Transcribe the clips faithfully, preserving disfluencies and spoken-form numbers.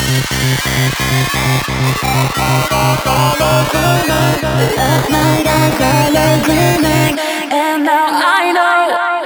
Last night I started dreaming, and now I know.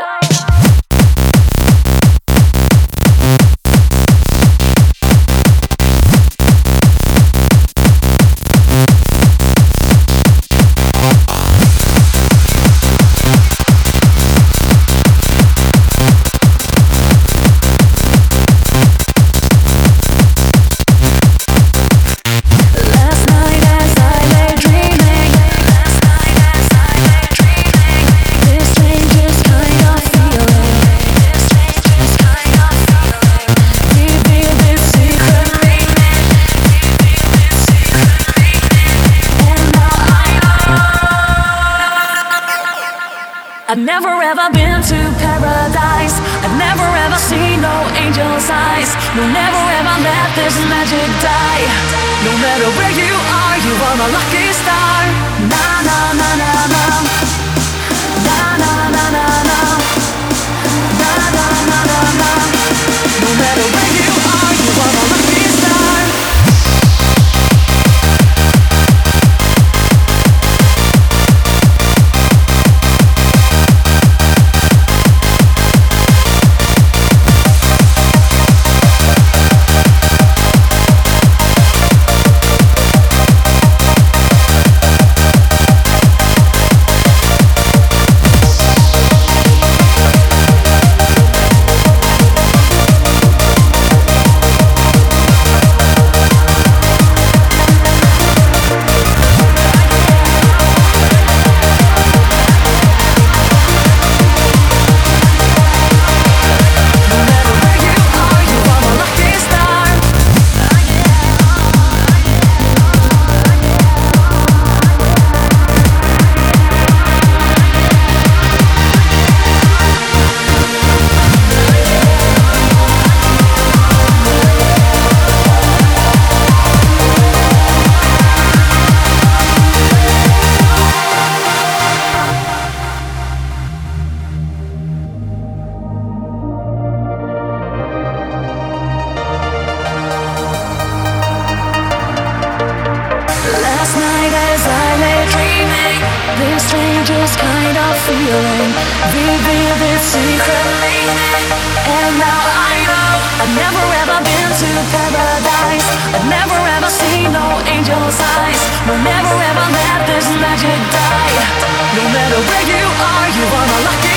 I've never ever been to paradise. I've never ever seen no angel's eyes. No, never ever let this magic die. No matter where you are, you are my lucky star. Na na na na na. Na na na na na. Na na na na na. No matter where you are, you are my lucky star. This strangest kind of feeling, vivid secret meaning. And now I know I've never ever been to paradise. I've never ever seen no angel's eyes. No, never ever let this magic die. No matter where you are, you are my lucky